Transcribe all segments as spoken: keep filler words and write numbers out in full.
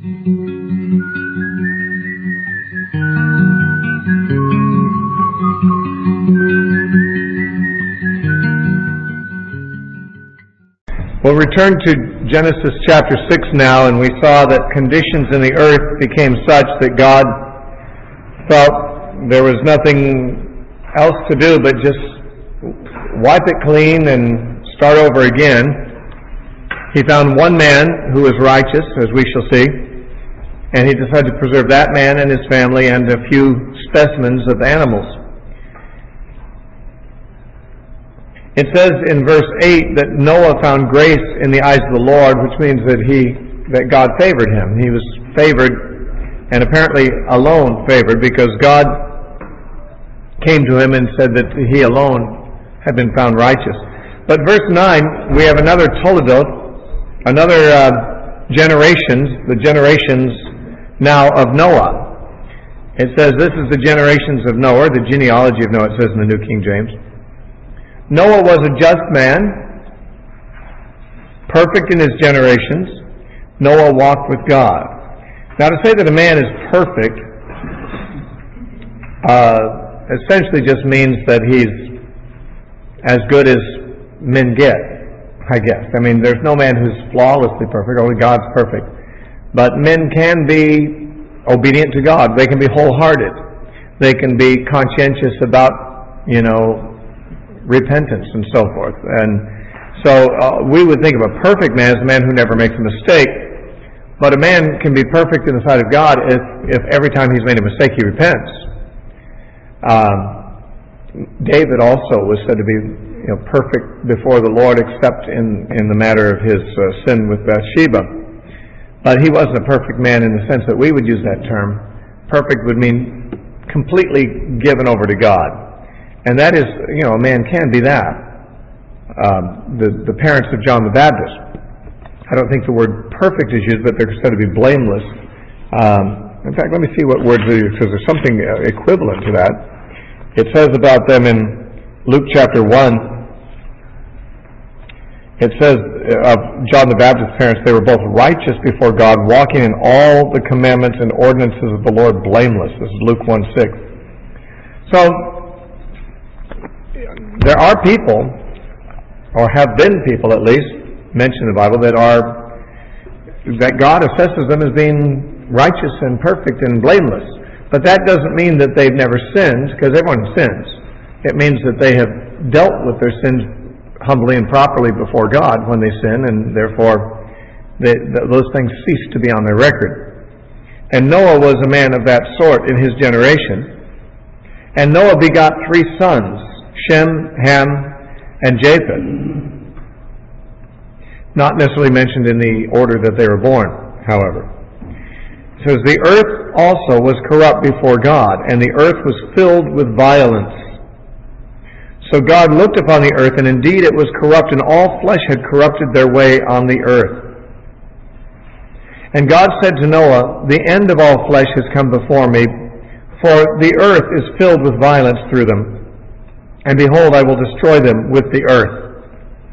We'll return to Genesis chapter six now, and we saw that conditions in the earth became such that God felt there was nothing else to do but just wipe it clean and start over again. He found one man who was righteous, as we shall see, and he decided to preserve that man and his family and a few specimens of animals. It says in verse eight that Noah found grace in the eyes of the Lord, which means that he that God favored him. He was favored, and apparently alone favored, because God came to him and said that he alone had been found righteous. But verse nine, we have another Toledot, another uh, generations, the generations now of Noah. It says this is the generations of Noah, the genealogy of Noah, it says in the New King James. Noah was a just man, perfect in his generations. Noah walked with God. Now, to say that a man is perfect uh, essentially just means that he's as good as men get, I guess. I mean, there's no man who's flawlessly perfect, only God's perfect. But men can be obedient to God. They can be wholehearted. They can be conscientious about, you know, repentance and so forth. And so uh, we would think of a perfect man as a man who never makes a mistake. But a man can be perfect in the sight of God if, if every time he's made a mistake he repents. Um, David also was said to be, you know, perfect before the Lord, except in, in the matter of his uh, sin with Bathsheba. But he wasn't a perfect man in the sense that we would use that term. Perfect would mean completely given over to God. And that is, you know, a man can be that. Um, the, the parents of John the Baptist, I don't think the word perfect is used, but they're said to be blameless. Um, in fact, let me see what words they use, because there's something equivalent to that. It says about them in Luke chapter one, it says of John the Baptist's parents, they were both righteous before God, walking in all the commandments and ordinances of the Lord blameless. This is Luke one six. So, there are people, or have been people at least, mentioned in the Bible, that are, that God assesses them as being righteous and perfect and blameless. But that doesn't mean that they've never sinned, because everyone sins. It means that they have dealt with their sins humbly and properly before God when they sin, and therefore they, those things cease to be on their record. And Noah was a man of that sort in his generation. And Noah begot three sons, Shem, Ham, and Japheth. Not necessarily mentioned in the order that they were born, however. It says, the earth also was corrupt before God, and the earth was filled with violence. So God looked upon the earth, and indeed it was corrupt, and all flesh had corrupted their way on the earth. And God said to Noah, the end of all flesh has come before me, for the earth is filled with violence through them. And behold, I will destroy them with the earth.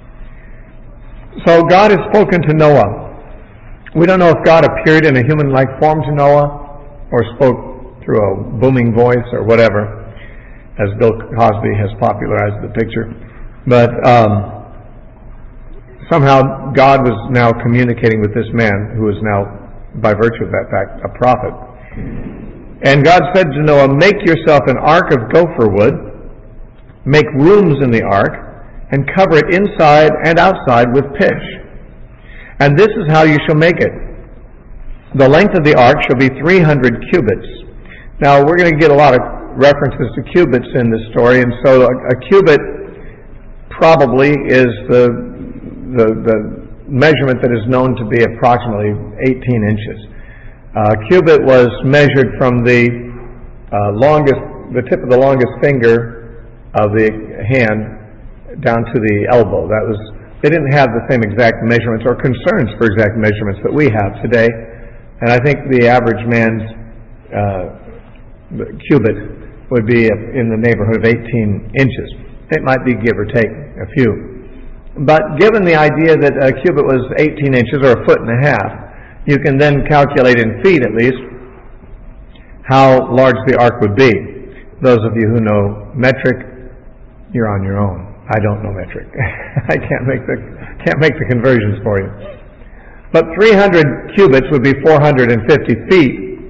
So God has spoken to Noah. We don't know if God appeared in a human-like form to Noah, or spoke through a booming voice or whatever, as Bill Cosby has popularized the picture. But um, somehow God was now communicating with this man, who is now, by virtue of that fact, a prophet. And God said to Noah, make yourself an ark of gopher wood, make rooms in the ark, and cover it inside and outside with pitch. And this is how you shall make it. The length of the ark shall be three hundred cubits. Now, we're going to get a lot of references to cubits in this story, and so a, a cubit probably is the, the, the measurement that is known to be approximately eighteen inches. Uh, cubit was measured from the uh, longest, the tip of the longest finger of the hand down to the elbow. That was, they didn't have the same exact measurements or concerns for exact measurements that we have today. And I think the average man's uh, cubit would be in the neighborhood of eighteen inches. It might be give or take a few. But given the idea that a cubit was eighteen inches or a foot and a half, you can then calculate in feet at least how large the ark would be. Those of you who know metric, you're on your own. I don't know metric. I can't make the can't make the conversions for you. But three hundred cubits would be four hundred fifty feet,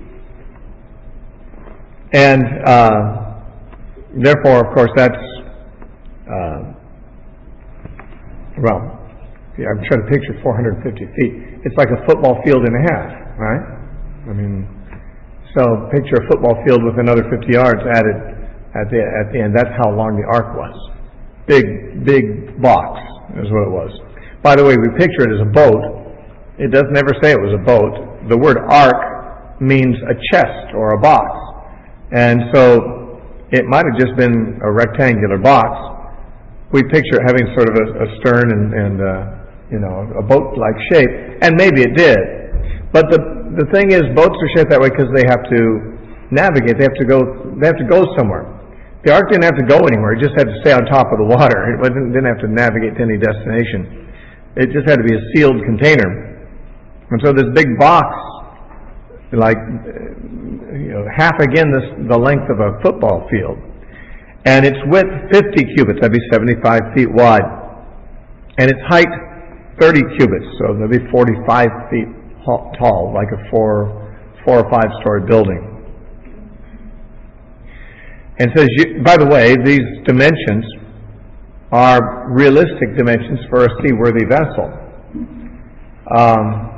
and uh, therefore, of course, that's uh, well. Yeah, I'm trying to picture four hundred fifty feet. It's like a football field and a half, right? I mean, so picture a football field with another fifty yards added at the at the end. That's how long the ark was. Big, big box is what it was. By the way, we picture it as a boat. It doesn't ever say it was a boat. The word ark means a chest or a box. And so it might have just been a rectangular box. We picture it having sort of a, a stern and, and uh, you know, a boat-like shape. And maybe it did. But the the thing is, boats are shaped that way because they have to navigate. They have to go. They have to go somewhere. The ark didn't have to go anywhere. It just had to stay on top of the water. It didn't, didn't have to navigate to any destination. It just had to be a sealed container. And so this big box, like you know, half again this, the length of a football field, and its width fifty cubits. That'd be seventy-five feet wide, and its height thirty cubits. So that'd be forty-five feet tall, like a four, four or five story building. And says, you, by the way, these dimensions are realistic dimensions for a seaworthy vessel. Um,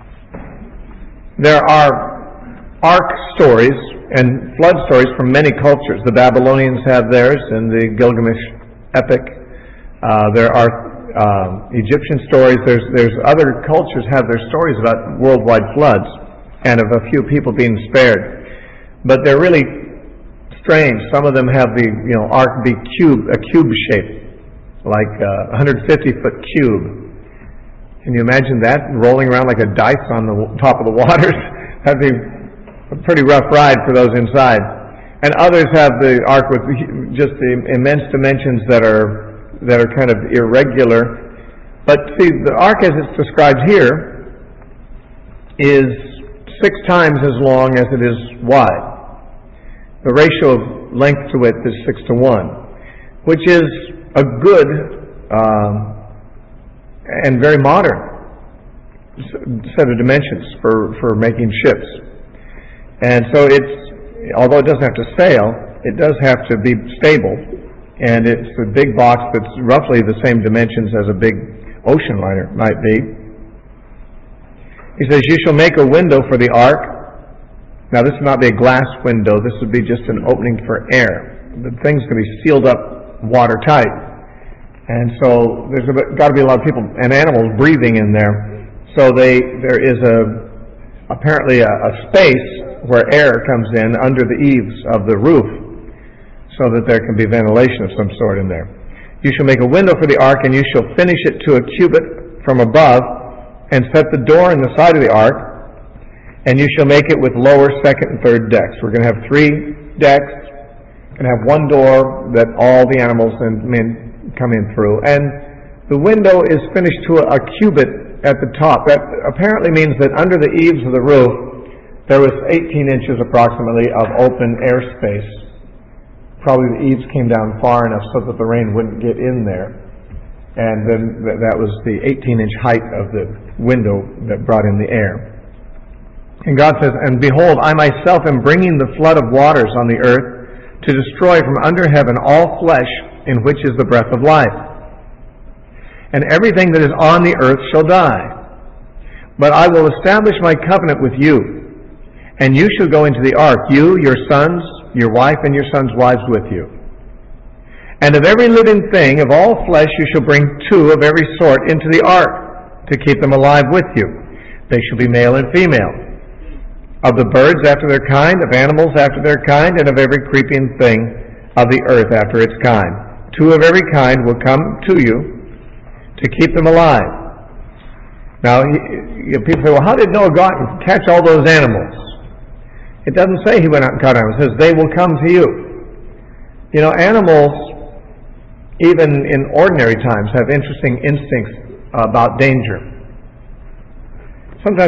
there are ark stories and flood stories from many cultures. The Babylonians have theirs in the Gilgamesh epic. Uh, there are uh, Egyptian stories. There's there's other cultures have their stories about worldwide floods and of a few people being spared. But they're really strange. Some of them have the you know ark be cube a cube shape, like a one hundred fifty foot cube. Can you imagine that rolling around like a dice on the top of the waters? That'd be a pretty rough ride for those inside. And others have the ark with just the immense dimensions that are that are kind of irregular. But see, the ark as it's described here is six times as long as it is wide. The ratio of length to width is six to one, which is a good um, and very modern set of dimensions for, for making ships. And so it's, although it doesn't have to sail, it does have to be stable, and it's a big box that's roughly the same dimensions as a big ocean liner might be. He says, you shall make a window for the ark. Now this would not be a glass window, this would be just an opening for air. The thing's going to be sealed up watertight. And so there's got to be a lot of people and animals breathing in there. So they there is a apparently a, a space where air comes in under the eaves of the roof so that there can be ventilation of some sort in there. You shall make a window for the ark, and you shall finish it to a cubit from above, and set the door in the side of the ark. And you shall make it with lower, second, and third decks. We're going to have three decks. We're going to have one door that all the animals and men come in through. And the window is finished to a, a cubit at the top. That apparently means that under the eaves of the roof, there was eighteen inches approximately of open airspace. Probably the eaves came down far enough so that the rain wouldn't get in there. And then th- that was the eighteen inch height of the window that brought in the air. And God says, and behold, I myself am bringing the flood of waters on the earth to destroy from under heaven all flesh in which is the breath of life. And everything that is on the earth shall die. But I will establish my covenant with you, and you shall go into the ark, you, your sons, your wife, and your sons' wives with you. And of every living thing, of all flesh, you shall bring two of every sort into the ark, to keep them alive with you. They shall be male and female. Of the birds after their kind, of animals after their kind, and of every creeping thing of the earth after its kind. Two of every kind will come to you to keep them alive. Now, you know, people say, well, how did Noah go out and catch all those animals? It doesn't say he went out and caught animals. It says, they will come to you. You know, animals, even in ordinary times, have interesting instincts about danger. Sometimes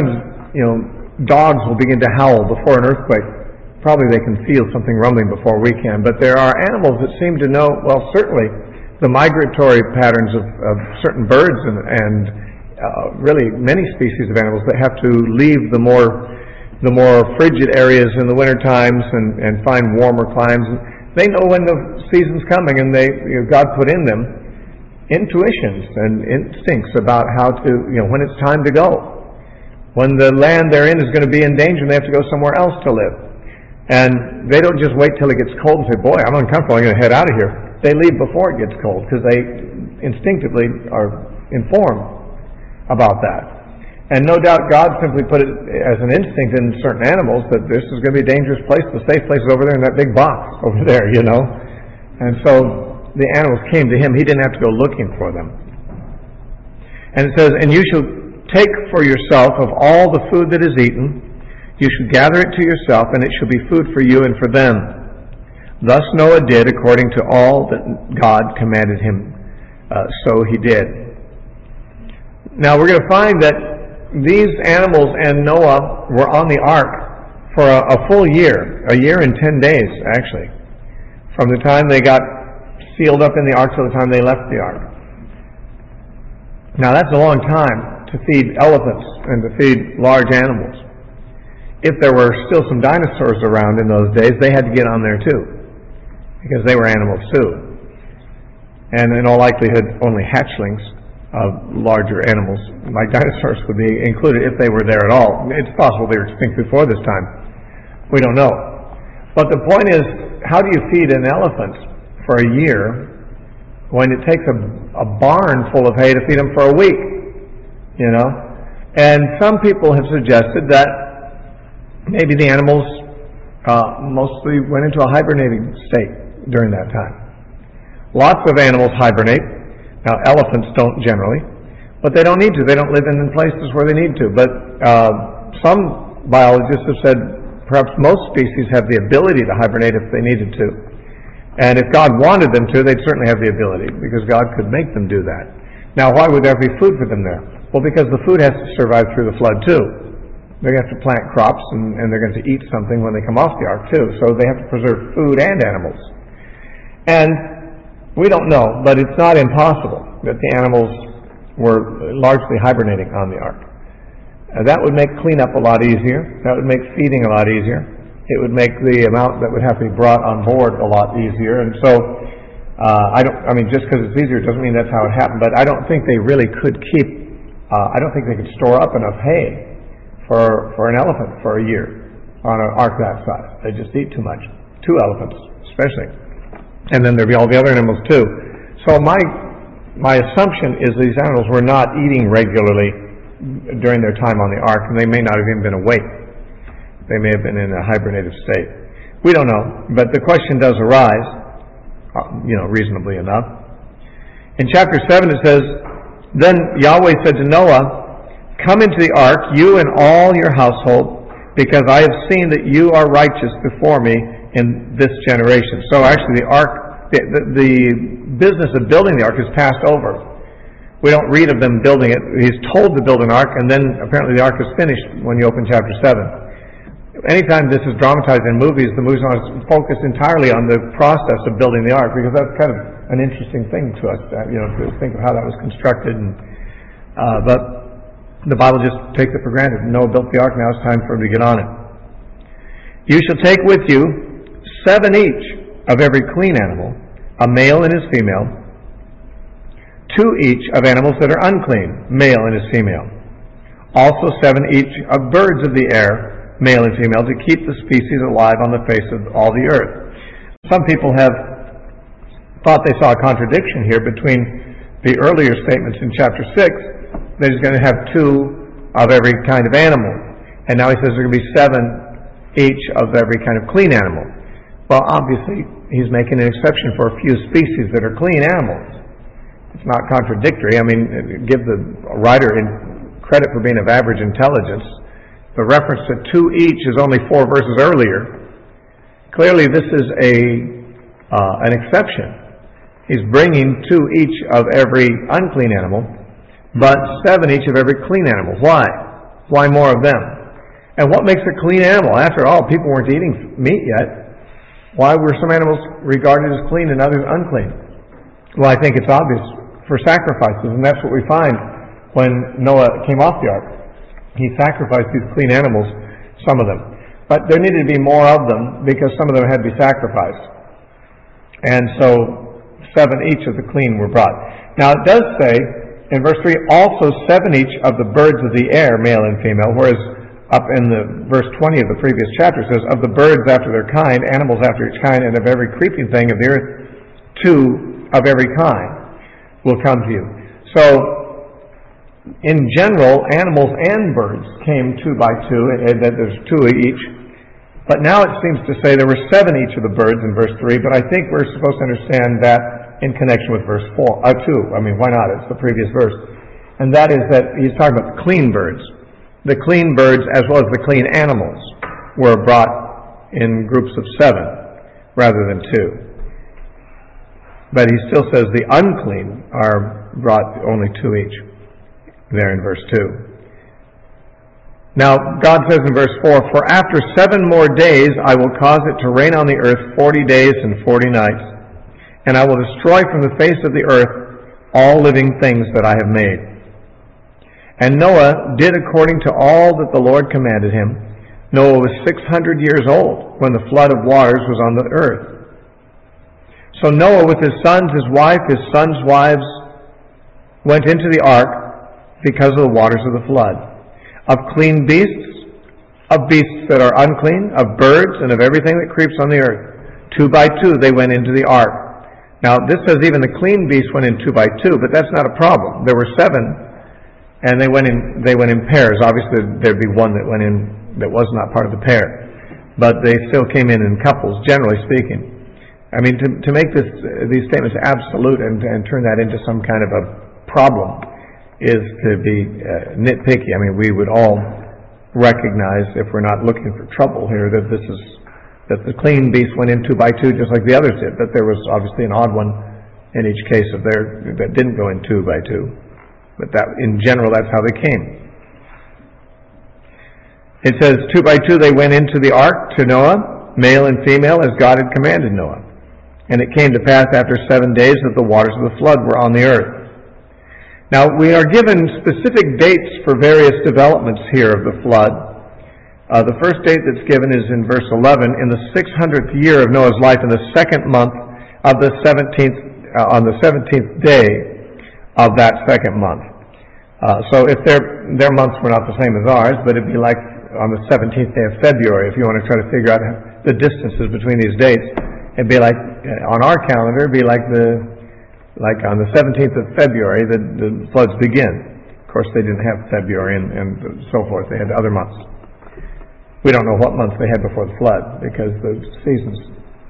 you know, dogs will begin to howl before an earthquake. Probably they can feel something rumbling before we can. But there are animals that seem to know, well, certainly the migratory patterns of, of certain birds and, and uh, really many species of animals that have to leave the more the more frigid areas in the winter times and, and find warmer climes. They know when the season's coming, and they you know, God put in them intuitions and instincts about how to, you know, when it's time to go. When the land they're in is going to be in danger and they have to go somewhere else to live. And they don't just wait till it gets cold and say, boy, I'm uncomfortable, I'm going to head out of here. They leave before it gets cold because they instinctively are informed about that. And no doubt God simply put it as an instinct in certain animals that this is going to be a dangerous place. The safe place is over there in that big box over there, you know. And so the animals came to him. He didn't have to go looking for them. And it says, and you shall take for yourself of all the food that is eaten, you shall gather it to yourself, and it shall be food for you and for them. Thus Noah did according to all that God commanded him. Uh, so he did. Now we're going to find that these animals and Noah were on the ark for a, a full year, a year and ten days, actually, from the time they got sealed up in the ark to the time they left the ark. Now that's a long time to feed elephants and to feed large animals. If there were still some dinosaurs around in those days, they had to get on there too, because they were animals too. And in all likelihood, only hatchlings of larger animals, like dinosaurs, would be included if they were there at all. It's possible they were extinct before this time. We don't know. But the point is, how do you feed an elephant for a year when it takes a, a barn full of hay to feed them for a week? You know? And some people have suggested that maybe the animals uh, mostly went into a hibernating state during that time. Lots of animals hibernate. Now, elephants don't generally, but they don't need to. They don't live in places where they need to. But uh, some biologists have said perhaps most species have the ability to hibernate if they needed to. And if God wanted them to, they'd certainly have the ability, because God could make them do that. Now, why would there be food for them there? Well, because the food has to survive through the flood too. They're going to have to plant crops, and, and they're going to eat something when they come off the ark too. So they have to preserve food and animals. And we don't know, but it's not impossible that the animals were largely hibernating on the ark. Uh, that would make cleanup a lot easier. That would make feeding a lot easier. It would make the amount that would have to be brought on board a lot easier. And so, uh, I don't. I mean, just because it's easier doesn't mean that's how it happened. But I don't think they really could keep. Uh, I don't think they could store up enough hay for for an elephant for a year on an ark that size. They just eat too much. Two elephants, especially. And then there'd be all the other animals too. So my my assumption is these animals were not eating regularly during their time on the ark, and they may not have even been awake. They may have been in a hibernative state. We don't know, but the question does arise, you know, reasonably enough. In chapter seven it says, Then Yahweh said to Noah, Come into the ark, you and all your household, because I have seen that you are righteous before me in this generation. So actually the ark, the, the, the business of building the ark is passed over. We don't read of them building it. He's told to build an ark, and then apparently the ark is finished when you open chapter seven. Anytime this is dramatized in movies, the movies are focused entirely on the process of building the ark, because that's kind of an interesting thing to us, you know, to think of how that was constructed. And uh, but the Bible just takes it for granted. Noah built the ark, now it's time for him to get on it. You shall take with you seven each of every clean animal, a male and his female, two each of animals that are unclean, male and his female. Also seven each of birds of the air, male and female, to keep the species alive on the face of all the earth. Some people have thought they saw a contradiction here between the earlier statements in chapter six, that he's going to have two of every kind of animal. And now he says there are going to be seven each of every kind of clean animal. Well, obviously, he's making an exception for a few species that are clean animals. It's not contradictory. I mean, give the writer credit for being of average intelligence. The reference to two each is only four verses earlier. Clearly, this is a uh, an exception. He's bringing two each of every unclean animal, but seven each of every clean animal. Why? Why more of them? And what makes a clean animal? After all, people weren't eating meat yet. Why were some animals regarded as clean and others unclean? Well, I think it's obvious, for sacrifices, and that's what we find when Noah came off the ark. He sacrificed these clean animals, some of them. But there needed to be more of them because some of them had to be sacrificed. And so seven each of the clean were brought. Now it does say in verse three, also seven each of the birds of the air, male and female, whereas up in the verse twenty of the previous chapter says, of the birds after their kind, animals after each kind, and of every creeping thing of the earth, two of every kind will come to you. So, in general, animals and birds came two by two, and that there's two each. But now it seems to say there were seven each of the birds in verse three, but I think we're supposed to understand that in connection with verse four, uh, two. I mean, why not? It's the previous verse. And that is that he's talking about the clean birds. The clean birds, as well as the clean animals, were brought in groups of seven rather than two. But he still says the unclean are brought only two each, there in verse two. Now, God says in verse four, for after seven more days I will cause it to rain on the earth forty days and forty nights, and I will destroy from the face of the earth all living things that I have made. And Noah did according to all that the Lord commanded him. Noah was six hundred years old when the flood of waters was on the earth. So Noah with his sons, his wife, his sons' wives, went into the ark because of the waters of the flood. Of clean beasts, of beasts that are unclean, of birds, and of everything that creeps on the earth. Two by two they went into the ark. Now this says even the clean beasts went in two by two, but that's not a problem. There were seven, and they went in they went in pairs. Obviously there'd be one that went in that was not part of the pair. But they still came in in couples, generally speaking. I mean, to, to make this, uh, these statements absolute and, and turn that into some kind of a problem is to be uh, nitpicky. I mean, we would all recognize, if we're not looking for trouble here, that this is that the clean beast went in two by two just like the others did. But there was obviously an odd one in each case of there that didn't go in two by two. But that, in general, that's how they came. It says two by two they went into the ark to Noah, male and female, as God had commanded Noah. And it came to pass after seven days that the waters of the flood were on the earth. Now, we are given specific dates for various developments here of the flood. Uh, the first date that's given is in verse eleven, in the six hundredth year of Noah's life, in the second month of the seventeenth, uh, on the seventeenth day of that second month. Uh, so if their their months were not the same as ours, but it'd be like on the seventeenth day of February, if you want to try to figure out the distances between these dates. It'd be like, uh, on our calendar, it'd be like the, like on the seventeenth of February, the, the floods begin. Of course, they didn't have February and, and so forth. They had other months. We don't know what months they had before the flood because the seasons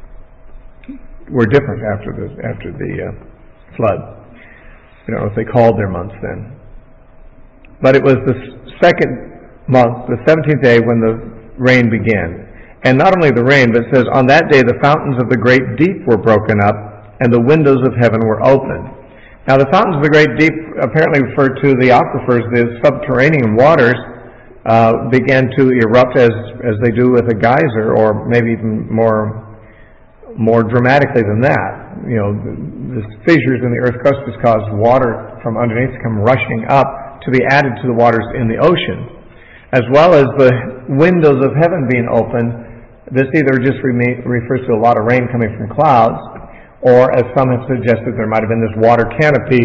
were different after the, after the uh, flood. We don't know if they called their months then. But it was the second month, the seventeenth day, when the rain began. And not only the rain, but it says, on that day the fountains of the great deep were broken up, and the windows of heaven were opened. Now the fountains of the great deep apparently refer to the aquifers, the subterranean waters, uh, began to erupt as as they do with a geyser, or maybe even more more dramatically than that. You know, the, the fissures in the earth crust just caused water from underneath to come rushing up to be added to the waters in the ocean, as well as the windows of heaven being opened. This either just re- refers to a lot of rain coming from clouds, or as some have suggested, there might have been this water canopy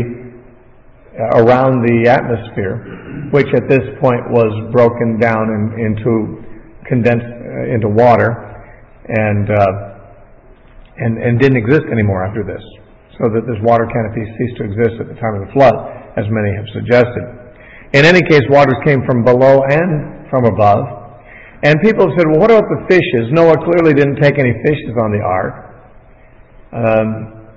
around the atmosphere, which at this point was broken down in, into condensed uh, into water, and, uh, and and didn't exist anymore after this. So that this water canopy ceased to exist at the time of the flood, as many have suggested. In any case, waters came from below and from above. And people have said, well, what about the fishes? Noah clearly didn't take any fishes on the ark. Um,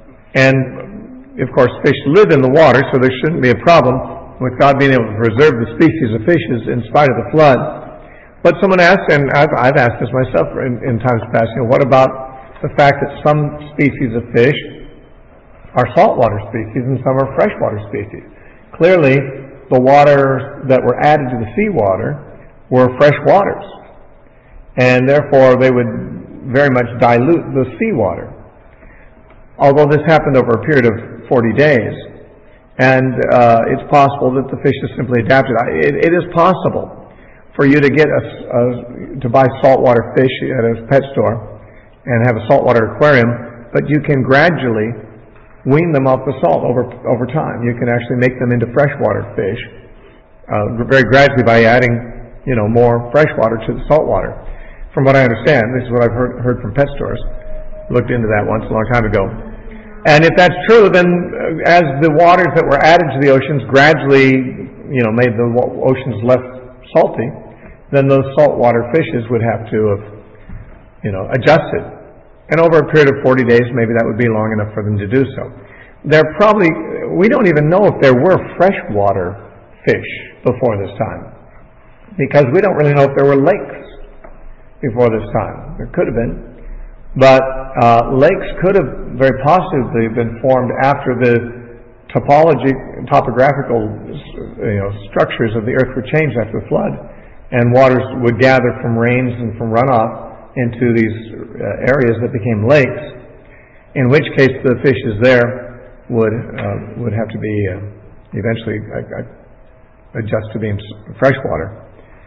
and, of course, fish live in the water, so there shouldn't be a problem with God being able to preserve the species of fishes in spite of the flood. But someone asked, and I've, I've asked this myself in, in times past, you know, what about the fact that some species of fish are saltwater species and some are freshwater species? Clearly, the waters that were added to the seawater were fresh waters, and therefore they would very much dilute the seawater. Although this happened over a period of forty days, and uh, it's possible that the fish is simply adapted. It, it is possible for you to get a, a, to buy saltwater fish at a pet store and have a saltwater aquarium, but you can gradually wean them off the salt over over time. You can actually make them into freshwater fish uh, very gradually by adding, you know, more freshwater to the saltwater. From what I understand, this is what I've heard, heard from pet stores. Looked into that once a long time ago. And if that's true, then uh, as the waters that were added to the oceans gradually, you know, made the oceans less salty, then those saltwater fishes would have to have, you know, adjusted. And over a period of forty days, maybe that would be long enough for them to do so. There probably, we don't even know if there were freshwater fish before this time, because we don't really know if there were lakes before this time. There could have been. But uh, lakes could have very possibly been formed after the topology, topographical, you know, structures of the earth were changed after the flood, and waters would gather from rains and from runoff into these uh, areas that became lakes. In which case, the fishes there would uh, would have to be uh, eventually uh, adjust to being freshwater.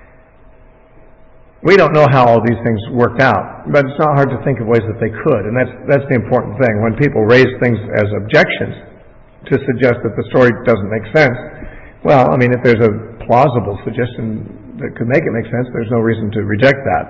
We don't know how all these things worked out, but it's not hard to think of ways that they could, and that's that's the important thing. When people raise things as objections to suggest that the story doesn't make sense, well, I mean, if there's a plausible suggestion that could make it make sense, there's no reason to reject that.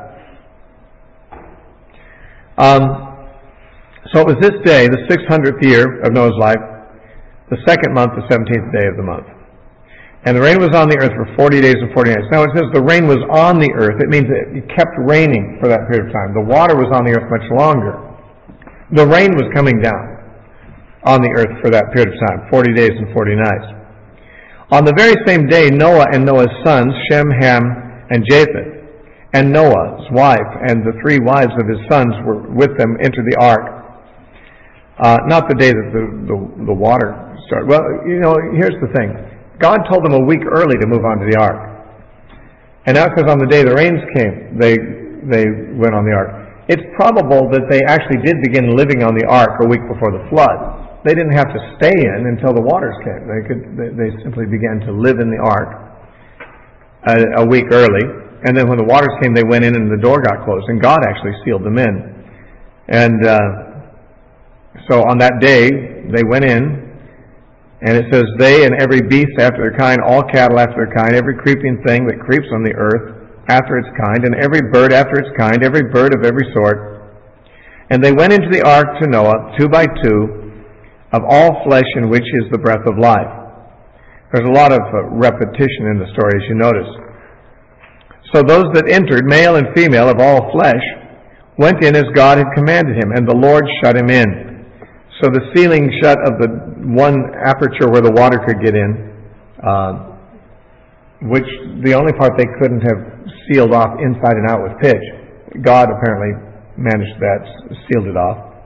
Um, so it was this day, the six hundredth year of Noah's life, the second month, the seventeenth day of the month. And the rain was on the earth for forty days and forty nights. Now it says the rain was on the earth. It means that it kept raining for that period of time. The water was on the earth much longer. The rain was coming down on the earth for that period of time, forty days and forty nights. On the very same day, Noah and Noah's sons, Shem, Ham, and Japheth, and Noah's wife and the three wives of his sons were with them entered the ark. Uh, not the day that the, the, the water started. Well, you know, here's the thing. God told them a week early to move on to the ark. And now because on the day the rains came, they they went on the ark. It's probable that they actually did begin living on the ark a week before the flood. They didn't have to stay in until the waters came. They could they, they simply began to live in the ark a, a week early. And then when the waters came, they went in and the door got closed. And God actually sealed them in. And uh, so on that day, they went in. And it says, they and every beast after their kind, all cattle after their kind, every creeping thing that creeps on the earth after its kind, and every bird after its kind, every bird of every sort. And they went into the ark to Noah, two by two, of all flesh in which is the breath of life. There's a lot of uh, repetition in the story, as you notice. So those that entered, male and female of all flesh, went in as God had commanded him, and the Lord shut him in. So the sealing shut of the one aperture where the water could get in, uh, which the only part they couldn't have sealed off inside and out with pitch. God apparently managed that, sealed it off.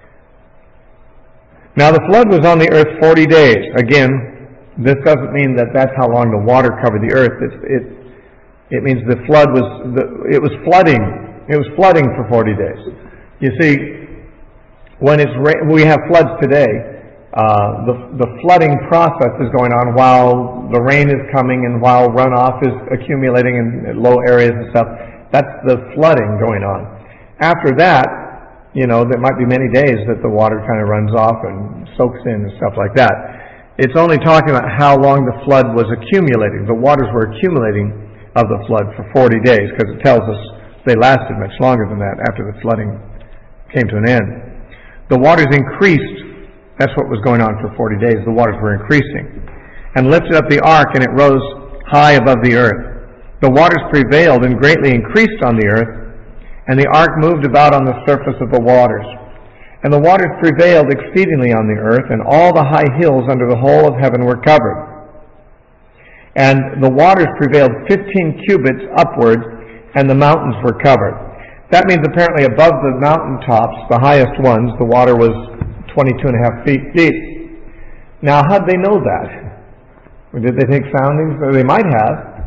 Now the flood was on the earth forty days. Again, this doesn't mean that that's how long the water covered the earth. It's, it it means the flood was the, it was flooding. It was flooding for forty days. You see. When it's ra- we have floods today, uh, the the flooding process is going on while the rain is coming and while runoff is accumulating in low areas and stuff. That's the flooding going on. After that, you know, there might be many days that the water kind of runs off and soaks in and stuff like that. It's only talking about how long the flood was accumulating. The waters were accumulating of the flood for forty days, because it tells us they lasted much longer than that after the flooding came to an end. The waters increased. That's what was going on for forty days. The waters were increasing. And lifted up the ark, and it rose high above the earth. The waters prevailed and greatly increased on the earth, and the ark moved about on the surface of the waters. And the waters prevailed exceedingly on the earth, and all the high hills under the whole of heaven were covered. And the waters prevailed fifteen cubits upward, and the mountains were covered. That means apparently above the mountain tops, the highest ones, the water was twenty-two and a half feet deep. Now, how'd they know that? Or did they take soundings? Or they might have.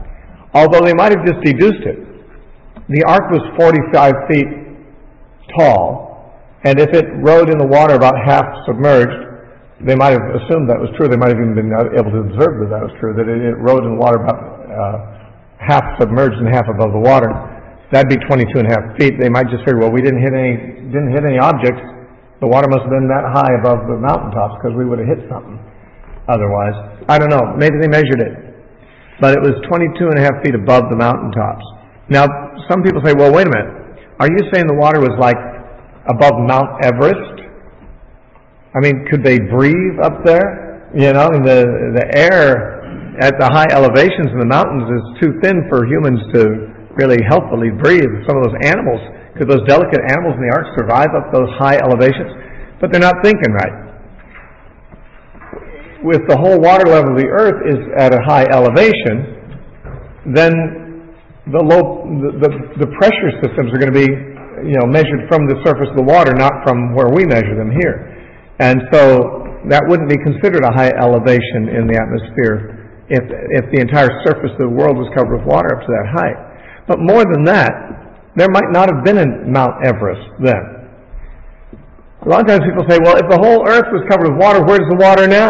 although they might have just deduced it. The ark was forty-five feet tall, and if it rode in the water about half submerged, they might have assumed that was true. They might have even been able to observe that that was true, that it, it rode in the water about uh, half submerged and half above the water. That'd be twenty-two and a half feet. They might just figure, well, we didn't hit any didn't hit any objects. The water must have been that high above the mountaintops because we would have hit something otherwise. I don't know. Maybe they measured it. But it was twenty-two and a half feet above the mountaintops. Now, some people say, well, wait a minute. Are you saying the water was like above Mount Everest? I mean, could they breathe up there? You know, and the, the air at the high elevations in the mountains is too thin for humans to really healthily breathe. Some of those animals, could those delicate animals in the ark survive up those high elevations? But they're not thinking right. With the whole water level of the earth is at a high elevation, then the low, the, the, the pressure systems are going to be, you know, measured from the surface of the water, not from where we measure them here. And so that wouldn't be considered a high elevation in the atmosphere if if the entire surface of the world was covered with water up to that height. But more than that, there might not have been a Mount Everest then. A lot of times people say, well, if the whole earth was covered with water, where's the water now?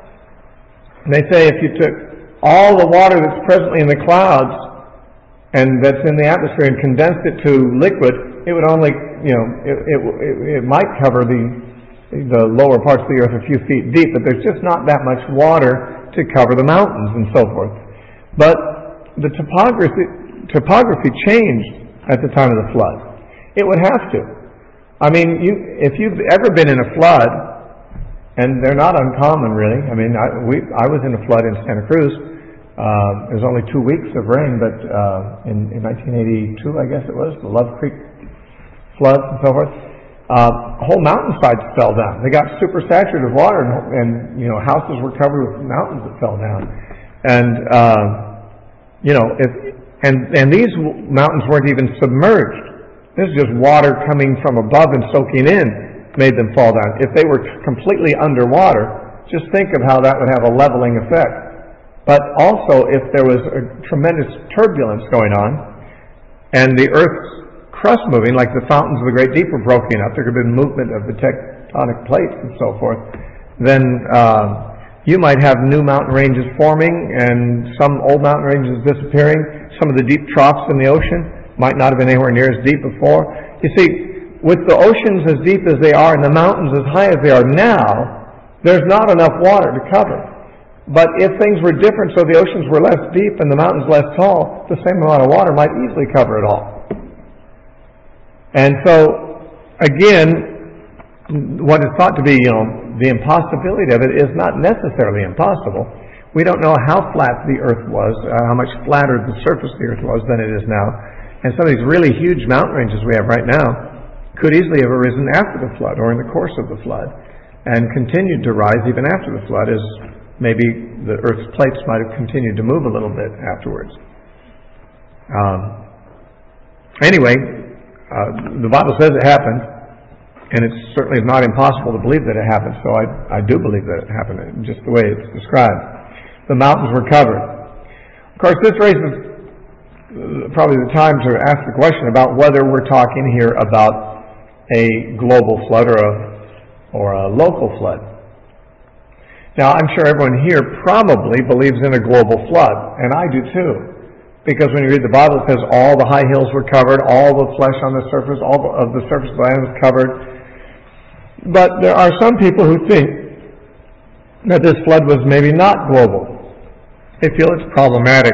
And they say if you took all the water that's presently in the clouds and that's in the atmosphere and condensed it to liquid, it would only, you know, it, it, it, it might cover the the lower parts of the earth a few feet deep, but there's just not that much water to cover the mountains and so forth. But the topography, topography changed at the time of the flood. It would have to. I mean, you, if you've ever been in a flood, and they're not uncommon really. I mean, I, we, I was in a flood in Santa Cruz. Uh, there was only two weeks of rain, but uh, in, in nineteen eighty-two, I guess it was, the Love Creek floods and so forth. Uh, whole mountainsides fell down. They got super saturated with water, and, and you know, houses were covered with mountains that fell down. And uh, you know, if, and and these mountains weren't even submerged. This is just water coming from above and soaking in made them fall down. If they were completely underwater, just think of how that would have a leveling effect. But also, if there was a tremendous turbulence going on, and the Earth's crust moving, like the fountains of the Great Deep were broken up, there could have been movement of the tectonic plates and so forth, then uh, you might have new mountain ranges forming and some old mountain ranges disappearing. Some of the deep troughs in the ocean might not have been anywhere near as deep before. You see, with the oceans as deep as they are and the mountains as high as they are now, there's not enough water to cover. But if things were different, so the oceans were less deep and the mountains less tall, the same amount of water might easily cover it all. And so, again, what is thought to be, you know, the impossibility of it is not necessarily impossible. We don't know how flat the earth was, uh, how much flatter the surface of the earth was than it is now. And some of these really huge mountain ranges we have right now could easily have arisen after the flood or in the course of the flood and continued to rise even after the flood, as maybe the earth's plates might have continued to move a little bit afterwards. Um, anyway, Uh, the Bible says it happened, and it's certainly not impossible to believe that it happened, so I, I do believe that it happened, just the way it's described. The mountains were covered. Of course, this raises probably the time to ask the question about whether we're talking here about a global flood or a, or a local flood. Now, I'm sure everyone here probably believes in a global flood, and I do too. Because when you read the Bible, it says all the high hills were covered, all the flesh on the surface, all of the surface of the land was covered. But there are some people who think that this flood was maybe not global. They feel it's problematic.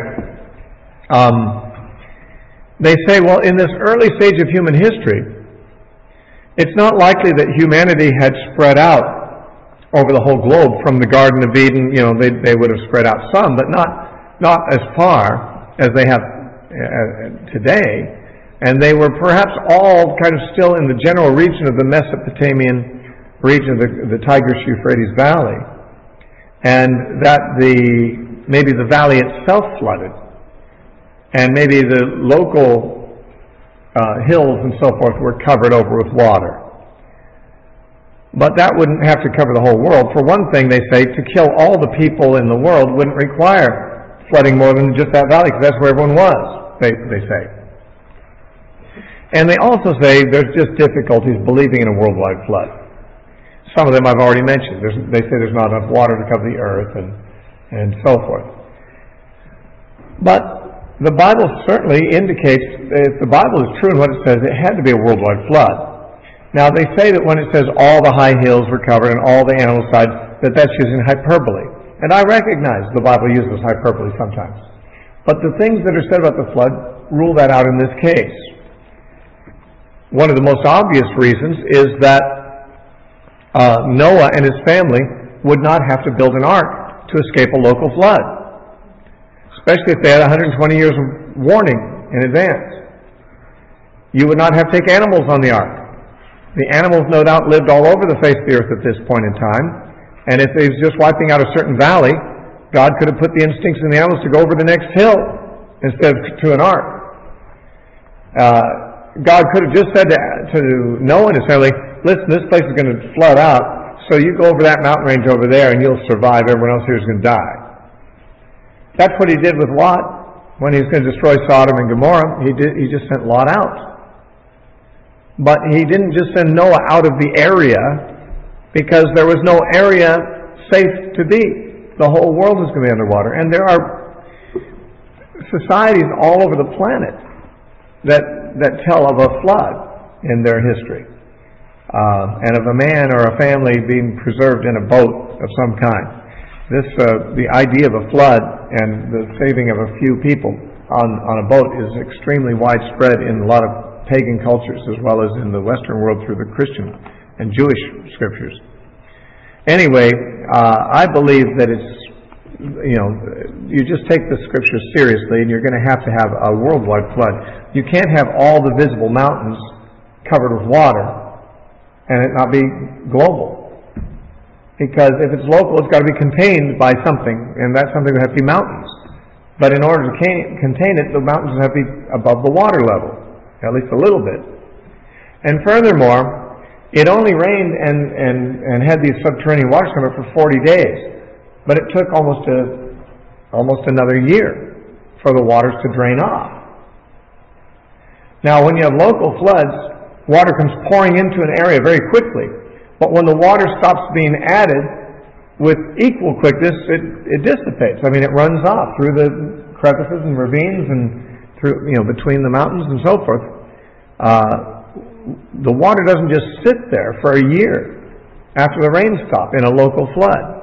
Um, they say, well, in this early stage of human history, it's not likely that humanity had spread out over the whole globe from the Garden of Eden. You know, they, they would have spread out some, but not not as far as they have uh, today, and they were perhaps all kind of still in the general region of the Mesopotamian region of the, the Tigris-Euphrates Valley, and that the maybe the valley itself flooded, and maybe the local uh, hills and so forth were covered over with water. But that wouldn't have to cover the whole world. For one thing, they say, to kill all the people in the world wouldn't require flooding more than just that valley, because that's where everyone was, they, they say. And they also say there's just difficulties believing in a worldwide flood. Some of them I've already mentioned. There's, they say there's not enough water to cover the earth and, and so forth. But the Bible certainly indicates, if the Bible is true in what it says, it had to be a worldwide flood. Now they say that when it says all the high hills were covered and all the animals died, that that's using hyperbole. And I recognize the Bible uses hyperbole sometimes. But the things that are said about the flood rule that out in this case. One of the most obvious reasons is that uh, Noah and his family would not have to build an ark to escape a local flood, especially if they had one hundred twenty years of warning in advance. You would not have to take animals on the ark. The animals, no doubt, lived all over the face of the earth at this point in time, and if they was just wiping out a certain valley, God could have put the instincts in the animals to go over the next hill instead of to an ark. Uh, God could have just said to, to Noah and his family, listen, this place is going to flood out, so you go over that mountain range over there and you'll survive, everyone else here is going to die. That's what he did with Lot when he was going to destroy Sodom and Gomorrah. He did, he just sent Lot out. But he didn't just send Noah out of the area because there was no area safe to be. The whole world is going to be underwater. And there are societies all over the planet that that tell of a flood in their history, uh, and of a man or a family being preserved in a boat of some kind. This, uh, the idea of a flood and the saving of a few people on, on a boat is extremely widespread in a lot of pagan cultures as well as in the Western world through the Christian and Jewish scriptures. Anyway, uh, I believe that it's, you know, you just take the scriptures seriously and you're going to have to have a worldwide flood. You can't have all the visible mountains covered with water and it not be global. Because if it's local, it's got to be contained by something, and that something would have to be mountains. But in order to contain it, the mountains have to be above the water level, at least a little bit. And furthermore, it only rained and, and, and had these subterranean waters come up for forty days. But it took almost a, almost another year for the waters to drain off. Now, when you have local floods, water comes pouring into an area very quickly. But when the water stops being added with equal quickness, it, it dissipates. I mean, it runs off through the crevices and ravines and through, you know, between the mountains and so forth. Uh, the water doesn't just sit there for a year after the rains stop in a local flood.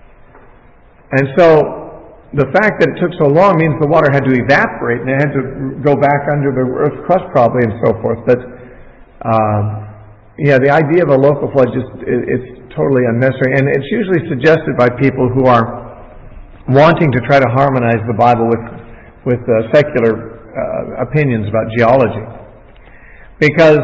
And so the fact that it took so long means the water had to evaporate and it had to go back under the earth's crust probably and so forth. But um, yeah, the idea of a local flood just it, it's totally unnecessary, and it's usually suggested by people who are wanting to try to harmonize the Bible with with uh, secular uh, opinions about geology, because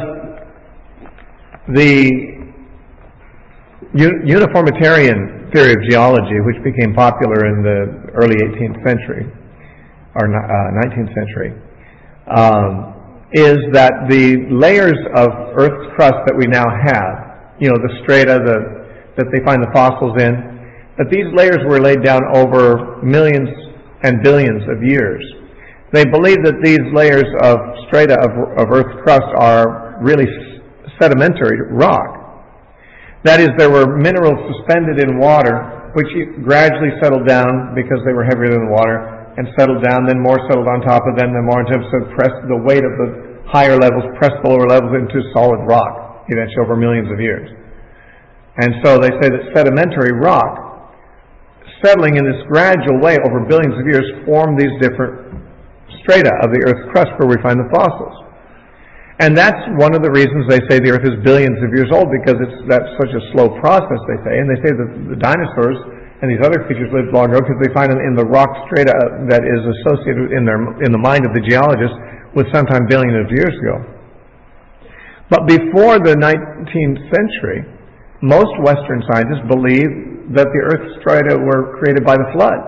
the uniformitarian theory of geology, which became popular in the early eighteenth century or uh, nineteenth century, um, is that the layers of Earth's crust that we now have, you know, the strata the, that they find the fossils in, that these layers were laid down over millions and billions of years. They believe that these layers of strata of, of Earth's crust are really sedimentary rock. That is, there were minerals suspended in water, which gradually settled down because they were heavier than the water, and settled down, then more settled on top of them, then more on top, so pressed the weight of the higher levels, pressed the lower levels into solid rock, eventually over millions of years. And so they say that sedimentary rock, settling in this gradual way over billions of years, formed these different strata of the Earth's crust where we find the fossils. And that's one of the reasons they say the Earth is billions of years old, because it's that's such a slow process, they say. And they say that the dinosaurs and these other creatures lived long ago because they find them in the rock strata that is associated in their in the mind of the geologist with sometime billions of years ago. But before the nineteenth century, most Western scientists believed that the Earth's strata were created by the flood,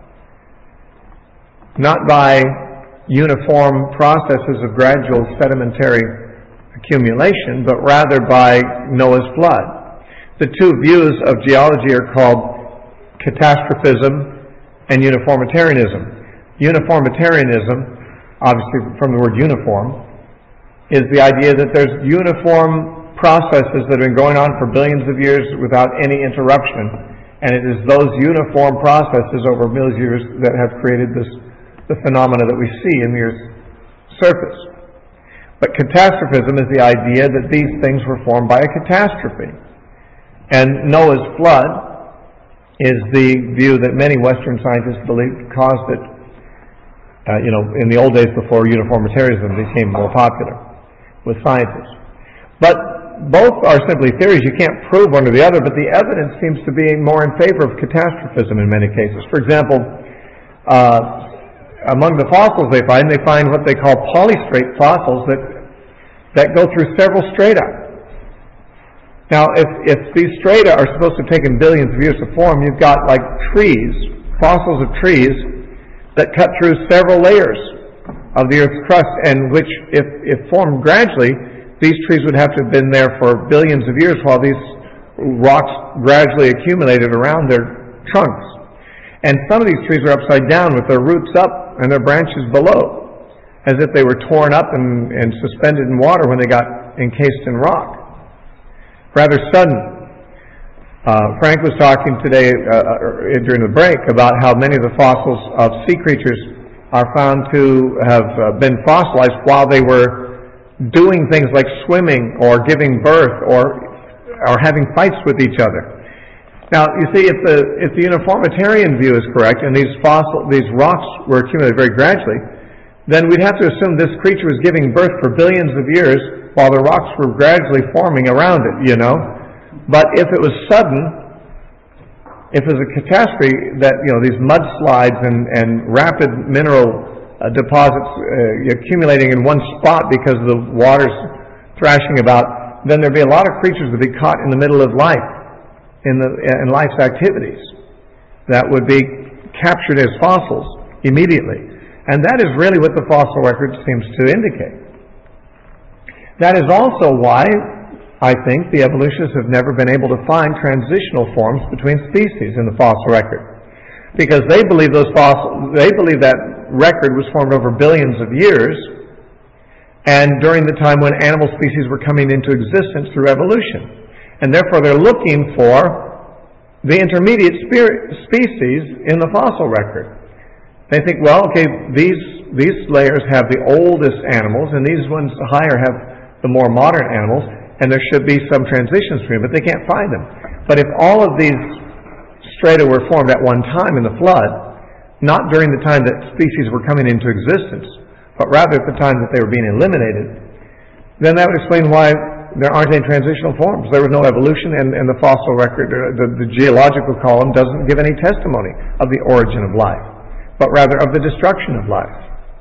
not by uniform processes of gradual sedimentary accumulation, but rather by Noah's flood. The two views of geology are called catastrophism and uniformitarianism. Uniformitarianism, obviously from the word uniform, is the idea that there's uniform processes that have been going on for billions of years without any interruption, and it is those uniform processes over millions of years that have created this the phenomena that we see in the Earth's surface. But catastrophism is the idea that these things were formed by a catastrophe. And Noah's flood is the view that many Western scientists believe caused it, uh, you know, in the old days before uniformitarianism became more popular with scientists. But both are simply theories. You can't prove one or the other, but the evidence seems to be more in favor of catastrophism in many cases. For example, uh, among the fossils they find, they find what they call polystrate fossils that that go through several strata. Now, if, if these strata are supposed to have taken billions of years to form, you've got like trees, fossils of trees, that cut through several layers of the Earth's crust, and which, if, if formed gradually, these trees would have to have been there for billions of years while these rocks gradually accumulated around their trunks. And some of these trees are upside down with their roots up and their branches below, as if they were torn up and, and suspended in water when they got encased in rock. Rather sudden. Uh, Frank was talking today uh, during the break about how many of the fossils of sea creatures are found to have uh, been fossilized while they were doing things like swimming or giving birth or or having fights with each other. Now, you see, if the if the uniformitarian view is correct, and these fossil these rocks were accumulated very gradually, then we'd have to assume this creature was giving birth for billions of years while the rocks were gradually forming around it. You know, but if it was sudden. If it was a catastrophe that, you know, these mudslides and, and rapid mineral uh, deposits uh, accumulating in one spot because the water's thrashing about, then there'd be a lot of creatures that would be caught in the middle of life, in the in life's activities, that would be captured as fossils immediately. And that is really what the fossil record seems to indicate. That is also why I think the evolutionists have never been able to find transitional forms between species in the fossil record, because they believe those fossil, they believe that record was formed over billions of years, and during the time when animal species were coming into existence through evolution, and therefore they're looking for the intermediate species in the fossil record. They think, well, okay, these these layers have the oldest animals, and these ones higher have the more modern animals. And there should be some transitions between them, but they can't find them. But if all of these strata were formed at one time in the flood, not during the time that species were coming into existence, but rather at the time that they were being eliminated, then that would explain why there aren't any transitional forms. There was no evolution, and, and the fossil record, the, the geological column, doesn't give any testimony of the origin of life, but rather of the destruction of life.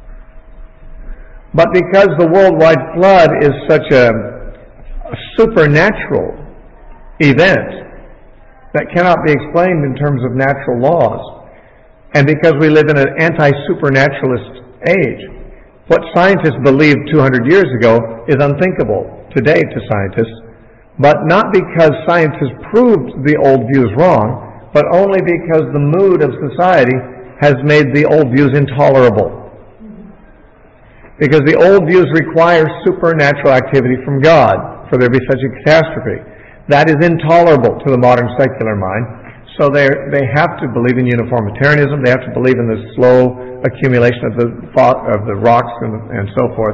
But because the worldwide flood is such a a supernatural event that cannot be explained in terms of natural laws, and because we live in an anti-supernaturalist age, what scientists believed two hundred years ago is unthinkable today to scientists, but not because scientists proved the old views wrong, but only because the mood of society has made the old views intolerable. Because the old views require supernatural activity from God for there to be such a catastrophe. That is intolerable to the modern secular mind. So they they have to believe in uniformitarianism. They have to believe in the slow accumulation of the of the rocks and, and so forth.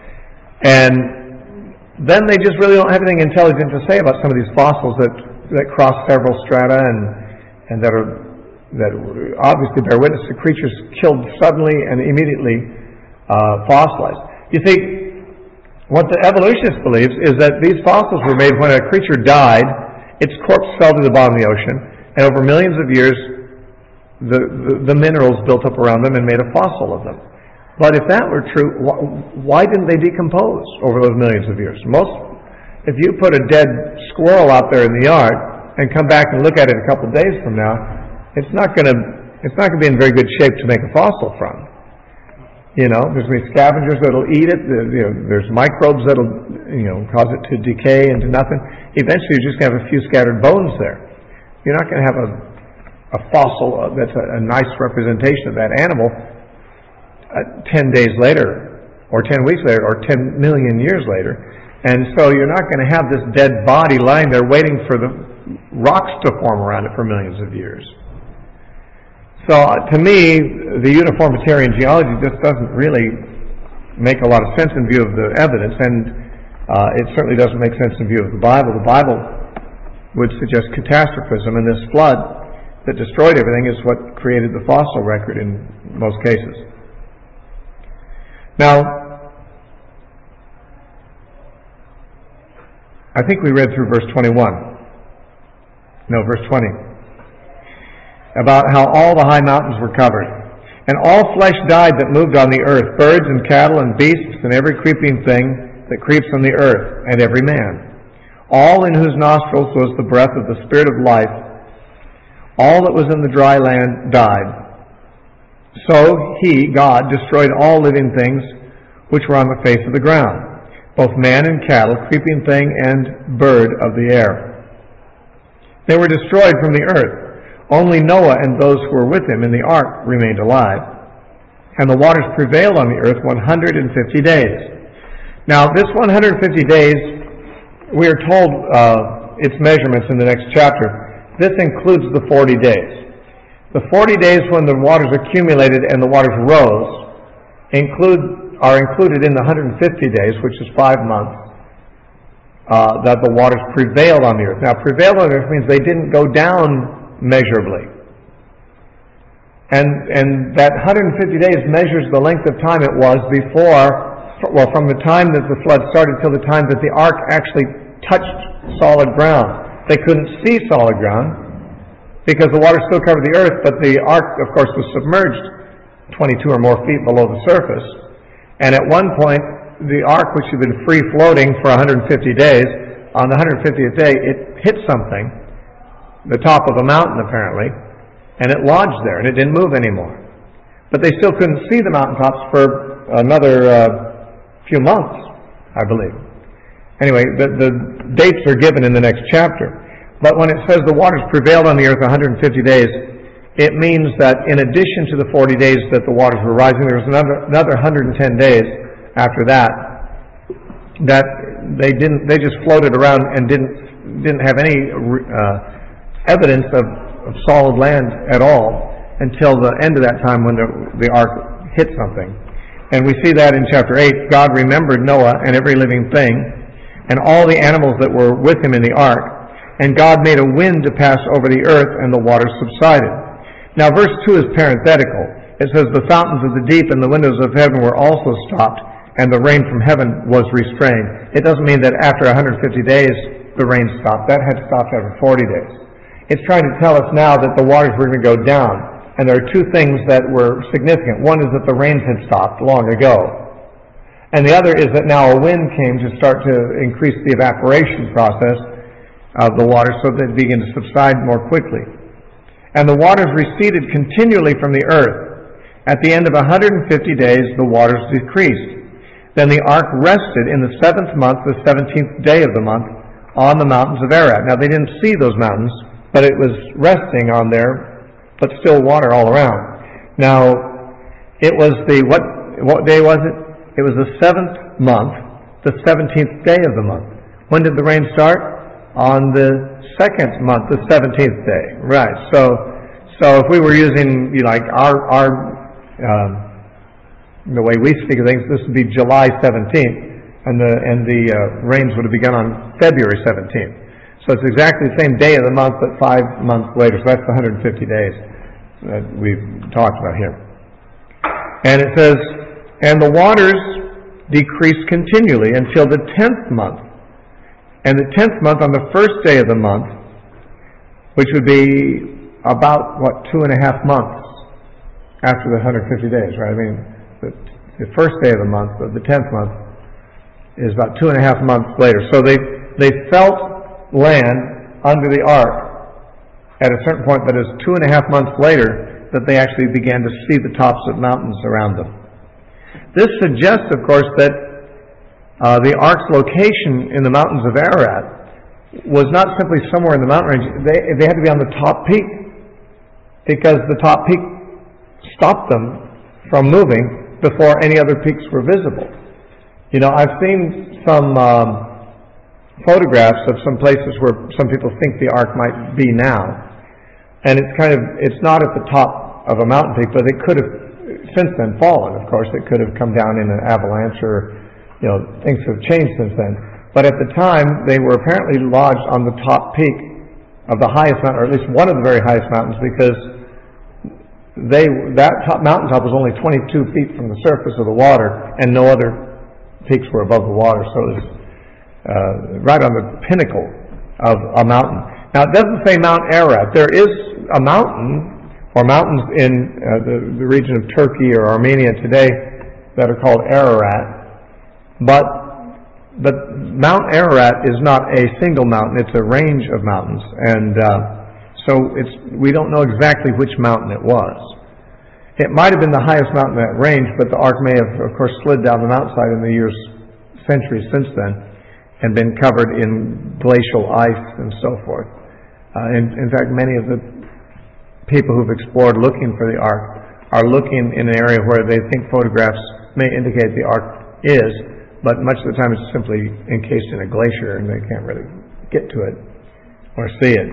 And then they just really don't have anything intelligent to say about some of these fossils that that cross several strata and and that are that obviously bear witness to creatures killed suddenly and immediately uh, fossilized. You see, what the evolutionist believes is that these fossils were made when a creature died, its corpse fell to the bottom of the ocean, and over millions of years, the, the, the minerals built up around them and made a fossil of them. But if that were true, why didn't they decompose over those millions of years? Most, if you put a dead squirrel out there in the yard and come back and look at it a couple of days from now, it's not going to it's not going to be in very good shape to make a fossil from. You know, there's going to be scavengers that'll eat it. You know, there's microbes that'll, you know, cause it to decay into nothing. Eventually, you're just going to have a few scattered bones there. You're not going to have a, a fossil that's a, a nice representation of that animal uh, ten days later, or ten weeks later, or ten million years later. And so you're not going to have this dead body lying there waiting for the rocks to form around it for millions of years. So uh, to me, the uniformitarian geology just doesn't really make a lot of sense in view of the evidence, and uh, it certainly doesn't make sense in view of the Bible. The Bible would suggest catastrophism, and this flood that destroyed everything is what created the fossil record in most cases. Now, I think we read through verse twenty-one. No, verse twenty. About how all the high mountains were covered. And all flesh died that moved on the earth, birds and cattle and beasts and every creeping thing that creeps on the earth, and every man. All in whose nostrils was the breath of the Spirit of life. All that was in the dry land died. So he, God, destroyed all living things which were on the face of the ground, both man and cattle, creeping thing and bird of the air. They were destroyed from the earth. Only Noah and those who were with him in the ark remained alive. And the waters prevailed on the earth one hundred fifty days. Now, this one hundred fifty days, we are told uh, its measurements in the next chapter. This includes the forty days. The forty days when the waters accumulated and the waters rose include are included in the one hundred fifty days, which is five months, uh, that the waters prevailed on the earth. Now, prevailed on the earth means they didn't go down measurably. And and that one hundred fifty days measures the length of time it was before, well, from the time that the flood started till the time that the ark actually touched solid ground. They couldn't see solid ground because the water still covered the earth, but the ark, of course, was submerged twenty-two or more feet below the surface. And at one point, the ark, which had been free floating for one hundred fifty days, on the one hundred fiftieth day, it hit something, the top of a mountain apparently, and it lodged there, and it didn't move anymore. But they still couldn't see the mountaintops for another uh, few months, I believe. Anyway, the, the dates are given in the next chapter. But when it says the waters prevailed on the earth one hundred fifty days, it means that in addition to the forty days that the waters were rising, there was another, another one hundred ten days after that that they didn't. They just floated around and didn't didn't have any uh, evidence of, of solid land at all until the end of that time when the, the ark hit something. And we see that in chapter eight. God remembered Noah and every living thing and all the animals that were with him in the ark. And God made a wind to pass over the earth, and the waters subsided. Now verse two is parenthetical. It says, the fountains of the deep and the windows of heaven were also stopped, and the rain from heaven was restrained. It doesn't mean that after one hundred fifty days the rain stopped. That had stopped after forty days. It's trying to tell us now that the waters were going to go down. And there are two things that were significant. One is that the rains had stopped long ago. And the other is that now a wind came to start to increase the evaporation process of the water so that they begin to subside more quickly. And the waters receded continually from the earth. At the end of one hundred fifty days, the waters decreased. Then the ark rested in the seventh month, the seventeenth day of the month, on the mountains of Ararat. Now they didn't see those mountains, but it was resting on there, but still water all around. Now, it was the, what, what day was it? It was the seventh month, the seventeenth day of the month. When did the rain start? On the second month, the seventeenth day. Right. So, so if we were using, you know, like our, our, um, the way we speak of things, this would be July seventeenth, and the, and the uh, rains would have begun on February seventeenth. So it's exactly the same day of the month, but five months later. So that's the one hundred fifty days that we've talked about here. And it says, and the waters decreased continually until the tenth month. And the tenth month, on the first day of the month, which would be about, what, two and a half months after the one hundred fifty days, right? I mean, the, the first day of the month, of the tenth month, is about two and a half months later. So they, they felt land under the ark at a certain point, but it was two and a half months later that they actually began to see the tops of mountains around them. This suggests, of course, that uh, the ark's location in the mountains of Ararat was not simply somewhere in the mountain range. They, they had to be on the top peak, because the top peak stopped them from moving before any other peaks were visible. You know, I've seen some um, photographs of some places where some people think the ark might be now, and it's kind of, it's not at the top of a mountain peak, but it could have since then fallen, of course. It could have come down in an avalanche, or, you know, things have changed since then. But at the time, they were apparently lodged on the top peak of the highest mountain, or at least one of the very highest mountains, because they, that top mountaintop was only twenty-two feet from the surface of the water, and no other peaks were above the water, so it was uh, right on the pinnacle of a mountain. Now, it doesn't say Mount Ararat. There is a mountain, or mountains in uh, the, the region of Turkey or Armenia today that are called Ararat, but but Mount Ararat is not a single mountain, it's a range of mountains, and uh, so it's we don't know exactly which mountain it was. It might have been the highest mountain in that range, but the ark may have, of course, slid down the mountainside in the years, centuries since then, and been covered in glacial ice and so forth. Uh, in, in fact, many of the people who've explored looking for the ark are looking in an area where they think photographs may indicate the ark is, but much of the time it's simply encased in a glacier and they can't really get to it or see it.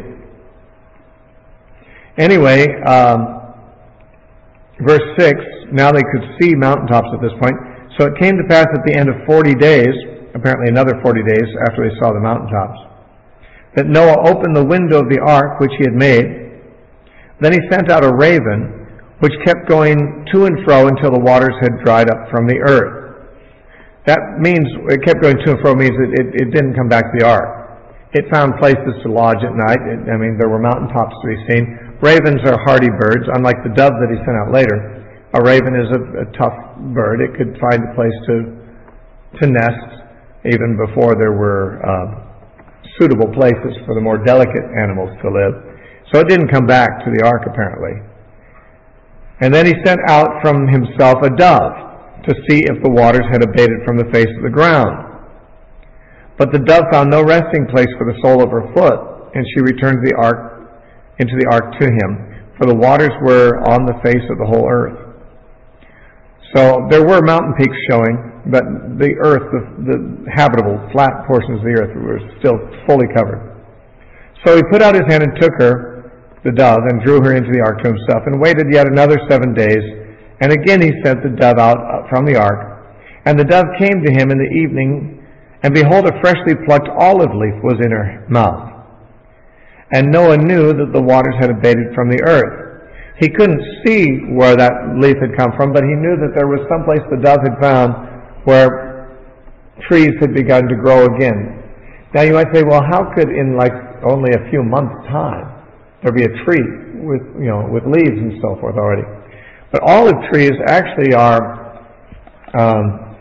Anyway, um, verse six, now they could see mountaintops at this point. So it came to pass at the end of forty days, apparently another forty days after they saw the mountaintops, that Noah opened the window of the ark which he had made. Then he sent out a raven, which kept going to and fro until the waters had dried up from the earth. That means, it kept going to and fro means that it, it didn't come back to the ark. It found places to lodge at night. It, I mean, there were mountaintops to be seen. Ravens are hardy birds, unlike the dove that he sent out later. A raven is a, a tough bird. It could find a place to to nest even before there were uh, suitable places for the more delicate animals to live. So it didn't come back to the ark, apparently. And then he sent out from himself a dove to see if the waters had abated from the face of the ground. But the dove found no resting place for the sole of her foot, and she returned the ark into the ark to him, for the waters were on the face of the whole earth. So there were mountain peaks showing, but the earth, the, the habitable, flat portions of the earth were still fully covered. So he put out his hand and took her, the dove, and drew her into the ark to himself, and waited yet another seven days. And again he sent the dove out from the ark. And the dove came to him in the evening, and behold, a freshly plucked olive leaf was in her mouth. And Noah knew that the waters had abated from the earth. He couldn't see where that leaf had come from, but he knew that there was some place the dove had found where trees had begun to grow again. Now you might say, well, how could in like only a few months' time there be a tree with, you know, with leaves and so forth already? But olive trees actually are, um,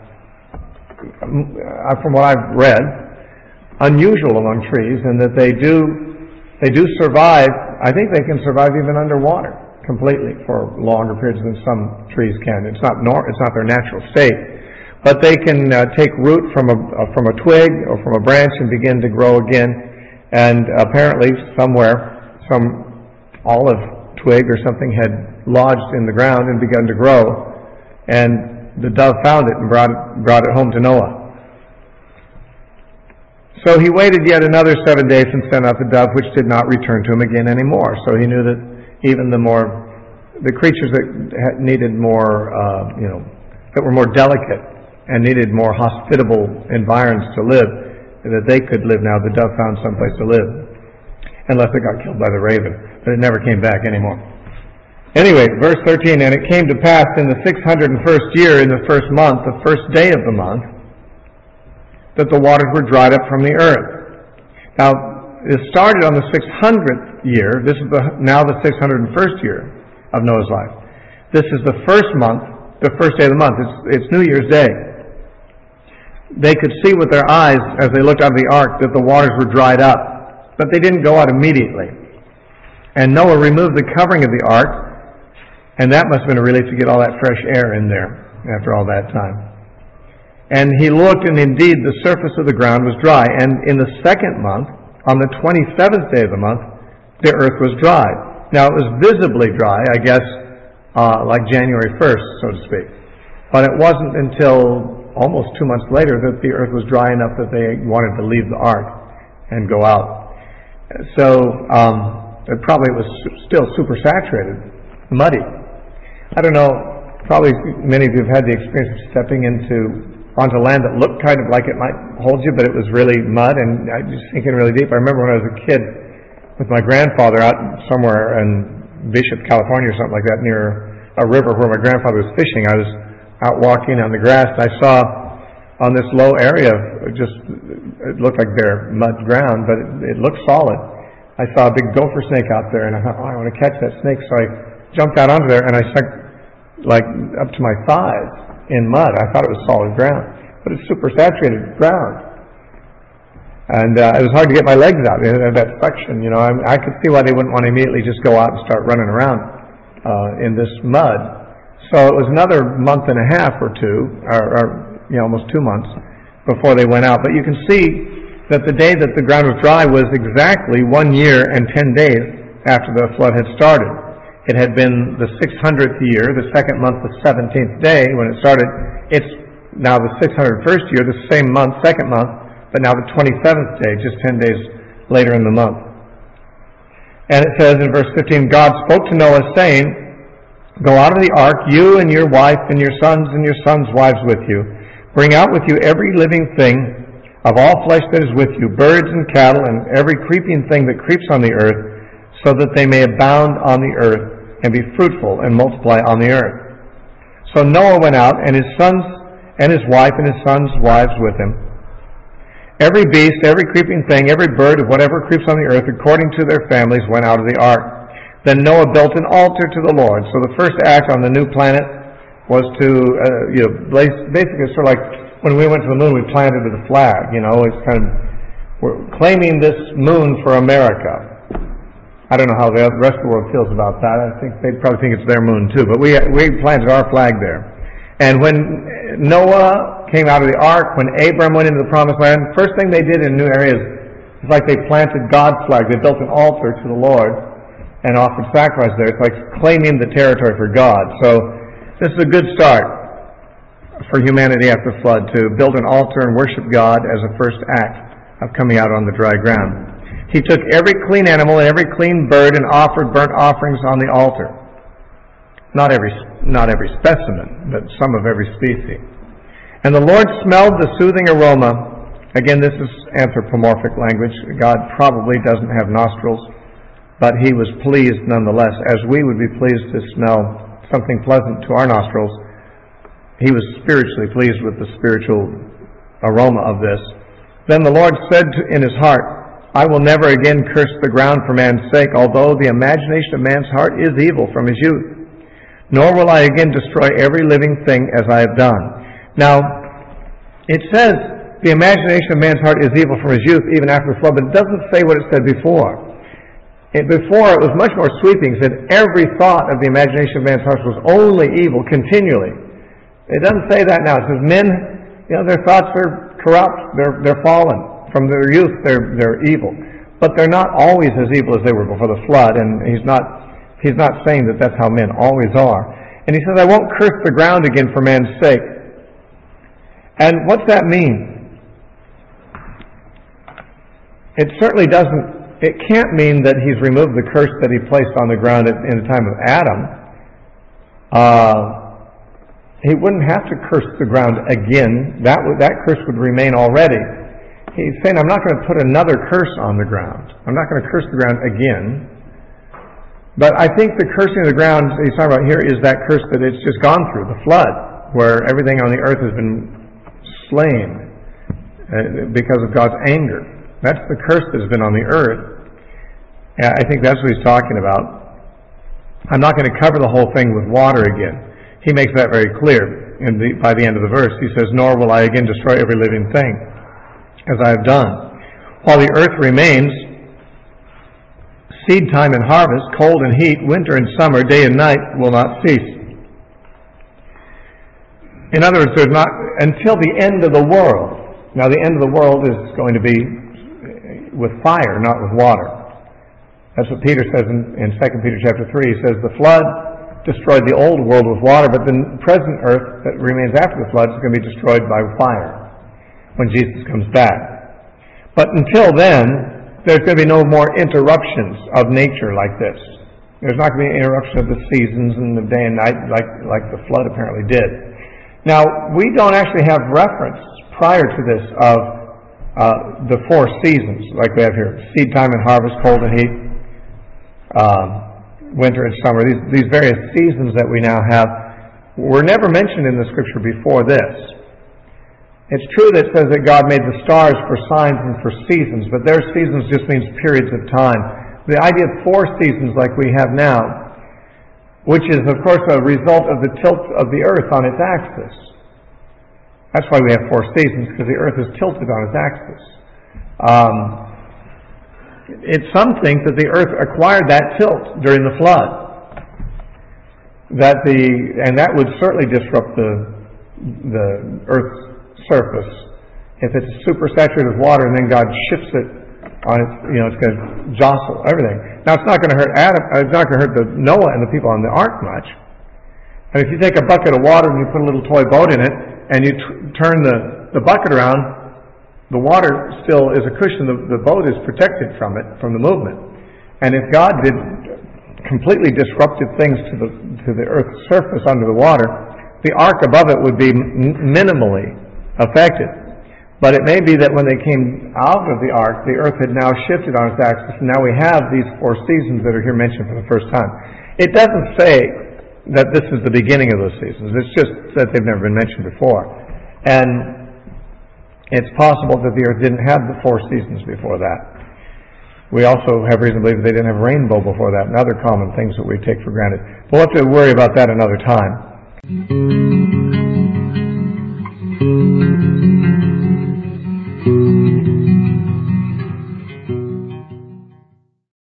from what I've read, unusual among trees in that they do They do survive. I think they can survive even underwater completely for longer periods than some trees can. It's not nor, it's not their natural state, but they can uh, take root from a uh, from a twig or from a branch and begin to grow again. And apparently, somewhere, some olive twig or something had lodged in the ground and begun to grow, and the dove found it and brought it, brought it home to Noah. So he waited yet another seven days and sent out the dove, which did not return to him again anymore. So he knew that even the more, the creatures that needed more, uh, you know, that were more delicate and needed more hospitable environs to live, that they could live now. The dove found someplace to live, unless it got killed by the raven. But it never came back anymore. Anyway, verse thirteen, and it came to pass in the six hundred first year, in the first month, the first day of the month, that the waters were dried up from the earth. Now, it started on the six hundredth year. This is the, now the six hundred first year of Noah's life. This is the first month, the first day of the month. It's, it's New Year's Day. They could see with their eyes, as they looked out of the ark, that the waters were dried up. But they didn't go out immediately. And Noah removed the covering of the ark, and that must have been a relief to get all that fresh air in there after all that time. And he looked, and indeed the surface of the ground was dry. And in the second month, on the twenty-seventh day of the month, the earth was dry. Now it was visibly dry, I guess, uh, like January first, so to speak. But it wasn't until almost two months later that the earth was dry enough that they wanted to leave the ark and go out. So um, it probably was still super saturated, muddy. I don't know, probably many of you have had the experience of stepping into onto land that looked kind of like it might hold you, but it was really mud, and I was sinking really deep. I remember when I was a kid with my grandfather out somewhere in Bishop, California or something like that, near a river where my grandfather was fishing. I was out walking on the grass, and I saw on this low area, just, it looked like bare mud ground, but it, it looked solid. I saw a big gopher snake out there, and I thought, oh, I want to catch that snake, so I jumped out onto there, and I sunk like up to my thighs in mud. I thought it was solid ground, but it's super saturated ground, and uh, it was hard to get my legs out in that section. You know, I, I could see why they wouldn't want to immediately just go out and start running around uh, in this mud. So it was another month and a half or two, or, or you know, almost two months before they went out. But you can see that the day that the ground was dry was exactly one year and ten days after the flood had started. It had been the six hundredth year, the second month, the seventeenth day when it started. It's now the six hundred first year, the same month, second month, but now the twenty-seventh day, just ten days later in the month. And it says in verse fifteen, God spoke to Noah, saying, go out of the ark, you and your wife and your sons and your sons' wives with you. Bring out with you every living thing of all flesh that is with you, birds and cattle and every creeping thing that creeps on the earth, so that they may abound on the earth and be fruitful and multiply on the earth. So Noah went out, and his sons and his wife and his sons' wives with him. Every beast, every creeping thing, every bird of whatever creeps on the earth, according to their families, went out of the ark. Then Noah built an altar to the Lord. So the first act on the new planet was to, uh, you know, basically sort of like when we went to the moon, we planted the flag. You know, it's kind of, we're claiming this moon for America. I don't know how the rest of the world feels about that. I think they'd probably think it's their moon too. But we we planted our flag there. And when Noah came out of the ark, when Abram went into the promised land, first thing they did in new areas is like they planted God's flag. They built an altar to the Lord and offered sacrifice there. It's like claiming the territory for God. So this is a good start for humanity after the flood, to build an altar and worship God as a first act of coming out on the dry ground. He took every clean animal and every clean bird and offered burnt offerings on the altar. Not every, not every specimen, but some of every species. And the Lord smelled the soothing aroma. Again, this is anthropomorphic language. God probably doesn't have nostrils, but he was pleased nonetheless, as we would be pleased to smell something pleasant to our nostrils. He was spiritually pleased with the spiritual aroma of this. Then the Lord said in his heart, I will never again curse the ground for man's sake, although the imagination of man's heart is evil from his youth. Nor will I again destroy every living thing as I have done. Now, it says the imagination of man's heart is evil from his youth, even after the flood, but it doesn't say what it said before. It, before, it was much more sweeping. It said every thought of the imagination of man's heart was only evil continually. It doesn't say that now. It says men, you know, their thoughts are corrupt. They're, they're fallen. From their youth, they're, they're evil. But they're not always as evil as they were before the flood, and he's not, he's not saying that that's how men always are. And he says, I won't curse the ground again for man's sake. And what's that mean? It certainly doesn't, it can't mean that he's removed the curse that he placed on the ground in the time of Adam. Uh, he wouldn't have to curse the ground again. That would, that curse would remain already. He's saying, I'm not going to put another curse on the ground. I'm not going to curse the ground again. But I think the cursing of the ground he's talking about here is that curse that it's just gone through, the flood, where everything on the earth has been slain uh, because of God's anger. That's the curse that has been on the earth. Uh, I think that's what he's talking about. I'm not going to cover the whole thing with water again. He makes that very clear in the, by the end of the verse. He says, nor will I again destroy every living thing, as I have done. While the earth remains, seed time and harvest, cold and heat, winter and summer, day and night will not cease. In other words, there's not, until the end of the world. Now the end of the world is going to be with fire, not with water. That's what Peter says in, in Second Peter chapter three. He says, the flood destroyed the old world with water, but the present earth that remains after the flood is going to be destroyed by fire when Jesus comes back. But until then, there's going to be no more interruptions of nature like this. There's not going to be an interruption of the seasons and the day and night like, like the flood apparently did. Now, we don't actually have reference prior to this of uh, the four seasons like we have here. Seed time and harvest, cold and heat, um, winter and summer. These, these various seasons that we now have were never mentioned in the Scripture before this. It's true that it says that God made the stars for signs and for seasons, but their seasons just means periods of time. The idea of four seasons like we have now, which is, of course, a result of the tilt of the earth on its axis. That's why we have four seasons, because the earth is tilted on its axis. Um, it's some think that the earth acquired that tilt during the flood. That the and that would certainly disrupt the the earth's surface. If it's supersaturated with water and then God shifts it on its, you know, it's going to jostle everything. Now, it's not going to hurt Adam. It's not going to hurt the Noah and the people on the ark much. And if you take a bucket of water and you put a little toy boat in it, and you t- turn the, the bucket around, the water still is a cushion. The, the boat is protected from it, from the movement. And if God did completely disruptive things to the to the earth's surface under the water, the ark above it would be m- minimally affected. But it may be that when they came out of the ark, the earth had now shifted on its axis, and now we have these four seasons that are here mentioned for the first time. It doesn't say that this is the beginning of those seasons. It's just that they've never been mentioned before. And it's possible that the earth didn't have the four seasons before that. We also have reason to believe they didn't have rainbow before that, and other common things that we take for granted. We'll have to worry about that another time.